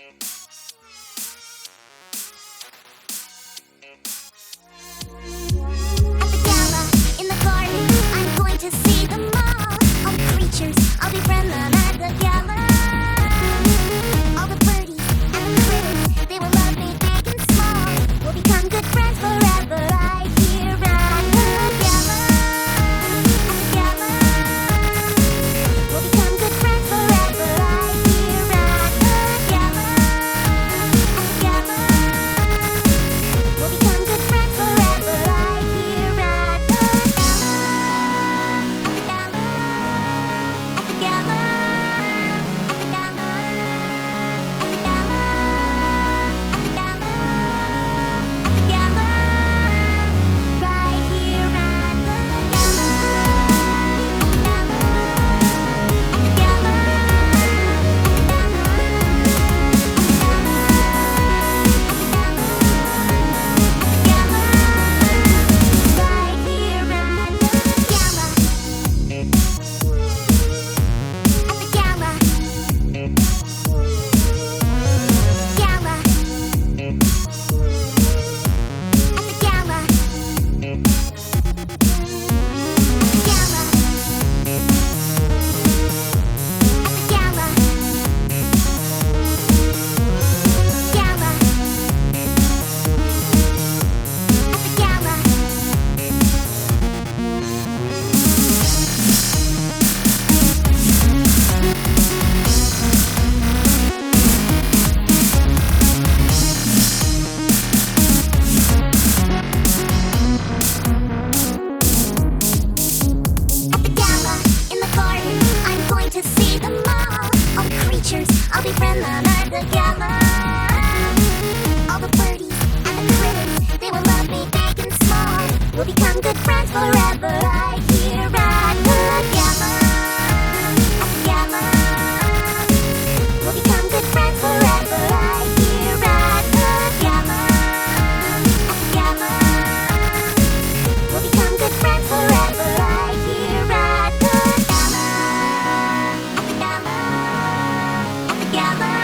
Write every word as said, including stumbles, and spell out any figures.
At the gala, in the garden, I'm going to see them all. All the creatures, I'll befriend them at the gala. All the birdies and the critters, they will love me big and small. We'll become good friends forever right here at the gala. At the gala, we'll become good friends forever right here at the gala. At the gala, we'll become good friends forever right here at the gala. At the gala, at the gala, at the gala, at the gala, at the gala, at the gala, right here at the gala. At the gala, at the gala, right here at the gala. At the gala, gala. At the gala, gala. At the gala, gala. At the gala. At the gala, in the garden, I'm going to see them all. All the creatures, I'll befriend them at the gala. All the birdies and the critters, they will love me big and small. We'll become good friends forever right here at the gala. At the gala, we'll become good friends forever right here at the gala. At the gala, we'll become good friends forever right here at the gala. At the gala, at the gala.